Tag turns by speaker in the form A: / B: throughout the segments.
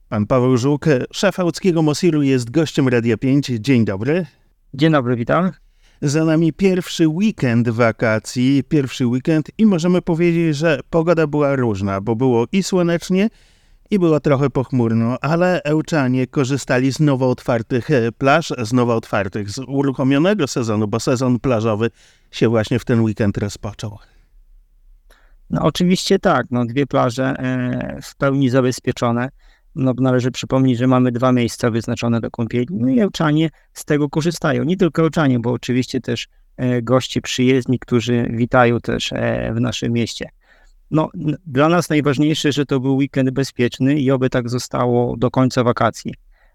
A: Pan Paweł Żuk, szef łódzkiego Mosiru, jest gościem Radia 5. Dzień dobry.
B: Dzień dobry, witam.
A: Za nami pierwszy weekend wakacji, i możemy powiedzieć, że pogoda była różna, bo było i słonecznie, i było trochę pochmurno, ale Ełczanie korzystali z nowo otwartych plaż, z uruchomionego sezonu, bo sezon plażowy się właśnie w ten weekend rozpoczął.
B: No oczywiście tak, dwie plaże w pełni zabezpieczone. Należy przypomnieć, że mamy 2 miejsca wyznaczone do kąpieli, i Ełczanie z tego korzystają. Nie tylko Ełczanie, bo oczywiście też goście przyjezdni, którzy witają też w naszym mieście. Dla nas najważniejsze, że to był weekend bezpieczny i oby tak zostało do końca wakacji.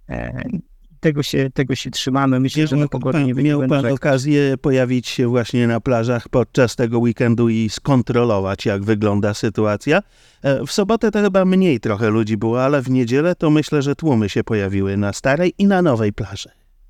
B: Tego się trzymamy. Myślę, że na pogodę nie
A: Miał pan okazję pojawić się właśnie na plażach podczas tego weekendu i skontrolować, jak wygląda sytuacja. W sobotę to chyba mniej trochę ludzi było, ale w niedzielę to myślę, że tłumy się pojawiły na starej i na nowej plaży.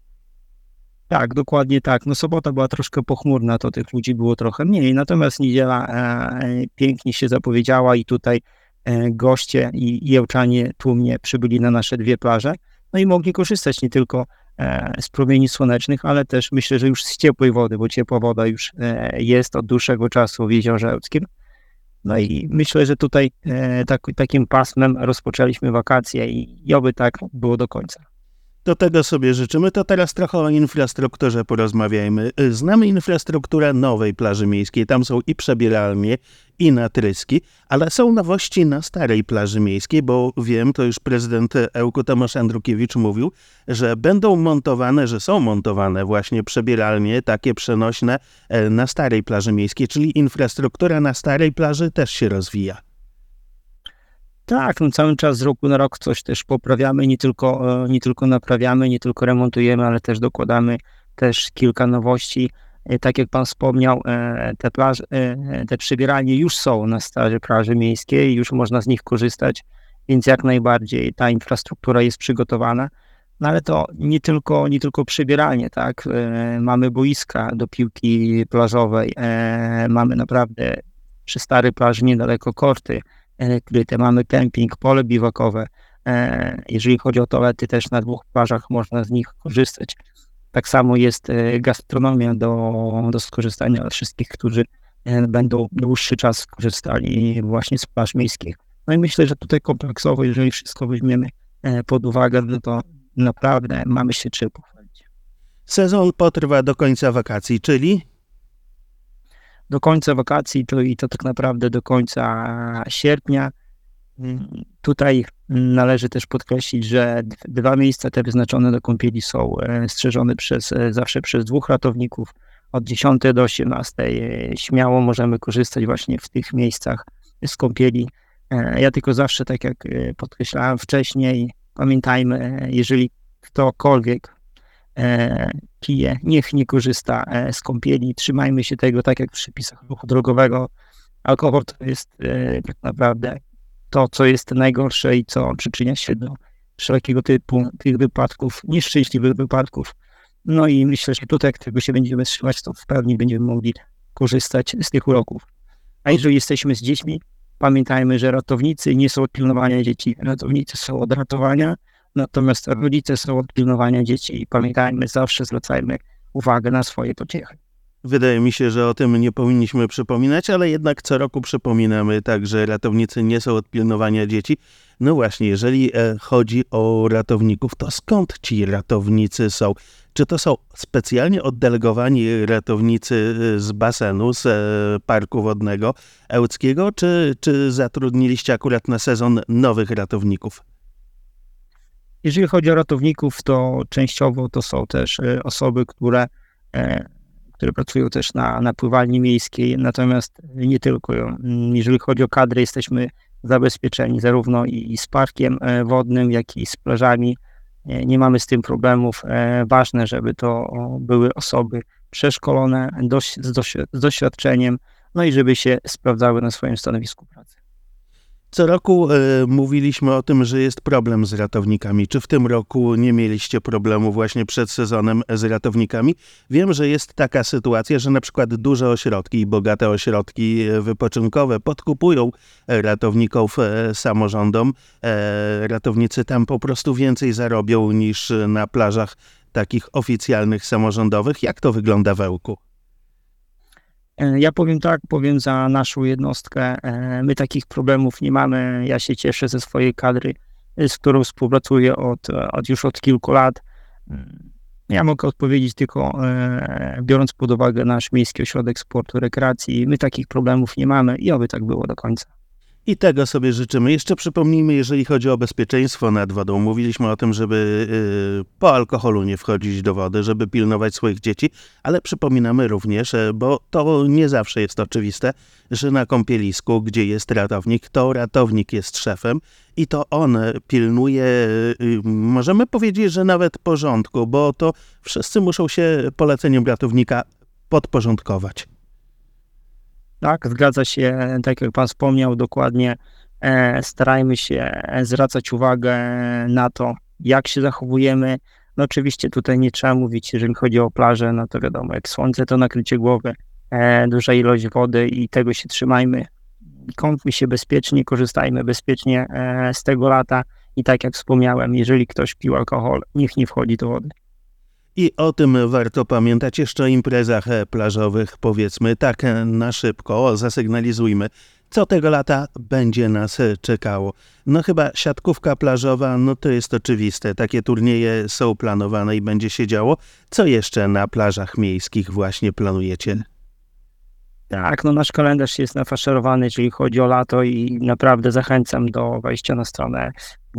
B: Tak, dokładnie tak. Sobota była troszkę pochmurna, to tych ludzi było trochę mniej, natomiast niedziela pięknie się zapowiedziała i tutaj goście i Ełczanie tłumnie przybyli na nasze 2 plaże. I mogli korzystać nie tylko z promieni słonecznych, ale też myślę, że już z ciepłej wody, bo ciepła woda już jest od dłuższego czasu w Jeziorze Ełckim. I myślę, że tutaj takim pasmem rozpoczęliśmy wakacje i oby tak było do końca.
A: Do tego sobie życzymy. To teraz trochę o infrastrukturze porozmawiajmy. Znamy infrastrukturę nowej plaży miejskiej. Tam są i przebieralnie, i natryski, ale są nowości na starej plaży miejskiej, bo wiem, to już prezydent Ełku Tomasz Andrukiewicz mówił, że są montowane właśnie przebieralnie, takie przenośne na starej plaży miejskiej, czyli infrastruktura na starej plaży też się rozwija.
B: Tak, cały czas z roku na rok coś też poprawiamy, nie tylko naprawiamy, nie tylko remontujemy, ale też dokładamy też kilka nowości. Tak jak pan wspomniał, te przebieralnie już są na starej plaży miejskiej, już można z nich korzystać, więc jak najbardziej ta infrastruktura jest przygotowana. Ale to nie tylko przebieralnie, tak? Mamy boiska do piłki plażowej, mamy naprawdę przy starej plaży niedaleko korty kryte, mamy kemping, pole biwakowe. Jeżeli chodzi o toalety, też na 2 plażach można z nich korzystać. Tak samo jest gastronomia do skorzystania dla wszystkich, którzy będą dłuższy czas korzystali właśnie z plaż miejskich. I myślę, że tutaj kompleksowo, jeżeli wszystko weźmiemy pod uwagę, to naprawdę mamy się czym pochwalić.
A: Sezon potrwa do końca wakacji, czyli?
B: Do końca wakacji, to tak naprawdę do końca sierpnia. Tutaj należy też podkreślić, że 2 miejsca te wyznaczone do kąpieli są strzeżone zawsze przez 2 ratowników. Od 10 do 18 śmiało możemy korzystać właśnie w tych miejscach z kąpieli. Ja tylko zawsze, tak jak podkreślałem wcześniej, pamiętajmy, jeżeli ktokolwiek pije, niech nie korzysta z kąpieli. Trzymajmy się tego, tak jak w przepisach ruchu drogowego. Alkohol to jest tak naprawdę to, co jest najgorsze i co przyczynia się do wszelkiego typu tych wypadków, nieszczęśliwych wypadków. I myślę, że tutaj, jak tego się będziemy trzymać, to w pełni będziemy mogli korzystać z tych uroków. A jeżeli jesteśmy z dziećmi, pamiętajmy, że ratownicy nie są od pilnowania dzieci, ratownicy są od ratowania, natomiast rodzice są od pilnowania dzieci i pamiętajmy, zawsze zwracajmy uwagę na swoje pociechy.
A: Wydaje mi się, że o tym nie powinniśmy przypominać, ale jednak co roku przypominamy tak, że ratownicy nie są od pilnowania dzieci. No właśnie, jeżeli chodzi o ratowników, to skąd ci ratownicy są? Czy to są specjalnie oddelegowani ratownicy z basenu, z parku wodnego ełckiego, czy zatrudniliście akurat na sezon nowych ratowników?
B: Jeżeli chodzi o ratowników, to częściowo to są też osoby, które pracują też na pływalni miejskiej, natomiast nie tylko. Jeżeli chodzi o kadry, jesteśmy zabezpieczeni zarówno i z parkiem wodnym, jak i z plażami. Nie mamy z tym problemów. Ważne, żeby to były osoby przeszkolone, z doświadczeniem, i żeby się sprawdzały na swoim stanowisku pracy.
A: Co roku mówiliśmy o tym, że jest problem z ratownikami. Czy w tym roku nie mieliście problemu właśnie przed sezonem z ratownikami? Wiem, że jest taka sytuacja, że na przykład duże ośrodki i bogate ośrodki wypoczynkowe podkupują ratowników samorządom. Ratownicy tam po prostu więcej zarobią niż na plażach takich oficjalnych, samorządowych. Jak to wygląda w Ełku?
B: Ja powiem tak, powiem za naszą jednostkę. My takich problemów nie mamy. Ja się cieszę ze swojej kadry, z którą współpracuję już od kilku lat. Ja mogę odpowiedzieć tylko biorąc pod uwagę nasz Miejski Ośrodek Sportu i Rekreacji. My takich problemów nie mamy i oby tak było do końca.
A: I tego sobie życzymy. Jeszcze przypomnijmy, jeżeli chodzi o bezpieczeństwo nad wodą. Mówiliśmy o tym, żeby po alkoholu nie wchodzić do wody, żeby pilnować swoich dzieci, ale przypominamy również, bo to nie zawsze jest oczywiste, że na kąpielisku, gdzie jest ratownik, to ratownik jest szefem i to on pilnuje, możemy powiedzieć, że nawet porządku, bo to wszyscy muszą się poleceniem ratownika podporządkować.
B: Tak, zgadza się, tak jak pan wspomniał, dokładnie starajmy się zwracać uwagę na to, jak się zachowujemy. No oczywiście tutaj nie trzeba mówić, jeżeli chodzi o plażę, no to wiadomo, jak słońce, to nakrycie głowy, duża ilość wody i tego się trzymajmy. Kąpmy się bezpiecznie, korzystajmy bezpiecznie z tego lata i tak jak wspomniałem, jeżeli ktoś pił alkohol, niech nie wchodzi do wody.
A: I o tym warto pamiętać. Jeszcze o imprezach plażowych powiedzmy tak na szybko, zasygnalizujmy, co tego lata będzie nas czekało. No chyba siatkówka plażowa, no to jest oczywiste. Takie turnieje są planowane i będzie się działo. Co jeszcze na plażach miejskich właśnie planujecie?
B: Tak, no nasz kalendarz jest nafaszerowany, jeżeli chodzi o lato i naprawdę zachęcam do wejścia na stronę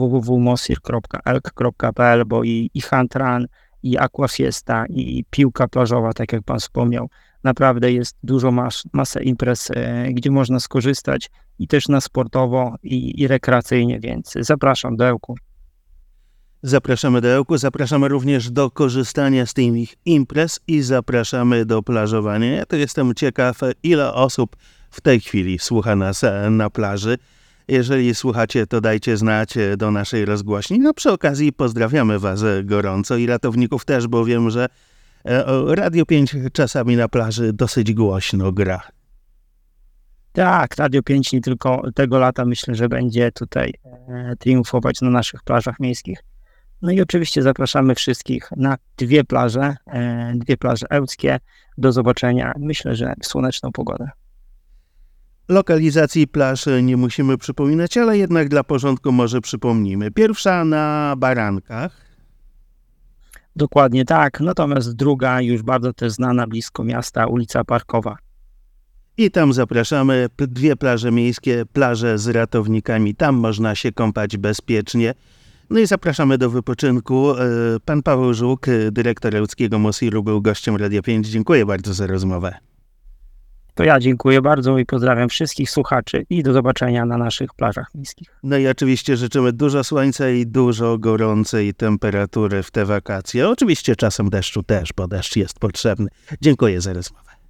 B: www.mosir.elk.pl, bo i Hunt Run, i Aquafiesta, i piłka plażowa, tak jak pan wspomniał. Naprawdę jest dużo masę imprez, gdzie można skorzystać i też na sportowo i rekreacyjnie, więc zapraszam do Ełku.
A: Zapraszamy do Ełku, zapraszamy również do korzystania z tych imprez i zapraszamy do plażowania. Ja to jestem ciekaw, ile osób w tej chwili słucha nas na plaży. Jeżeli słuchacie, to dajcie znać do naszej rozgłośni. No przy okazji pozdrawiamy was gorąco i ratowników też, bo wiem, że Radio 5 czasami na plaży dosyć głośno gra.
B: Tak, Radio 5 nie tylko tego lata myślę, że będzie tutaj triumfować na naszych plażach miejskich. No i oczywiście zapraszamy wszystkich na dwie plaże ełckie. Do zobaczenia, myślę, że w słoneczną pogodę.
A: Lokalizacji plaż nie musimy przypominać, ale jednak dla porządku może przypomnimy. Pierwsza na Barankach.
B: Dokładnie tak, natomiast druga już bardzo też znana, blisko miasta, ulica Parkowa.
A: I tam zapraszamy, dwie plaże miejskie, plaże z ratownikami, tam można się kąpać bezpiecznie. No i zapraszamy do wypoczynku. Pan Paweł Żuk, dyrektor Ełckiego Mosiru, był gościem Radia 5. Dziękuję bardzo za rozmowę.
B: To ja dziękuję bardzo i pozdrawiam wszystkich słuchaczy i do zobaczenia na naszych plażach miejskich.
A: No i oczywiście życzymy dużo słońca i dużo gorącej temperatury w te wakacje. Oczywiście czasem deszczu też, bo deszcz jest potrzebny. Dziękuję za rozmowę.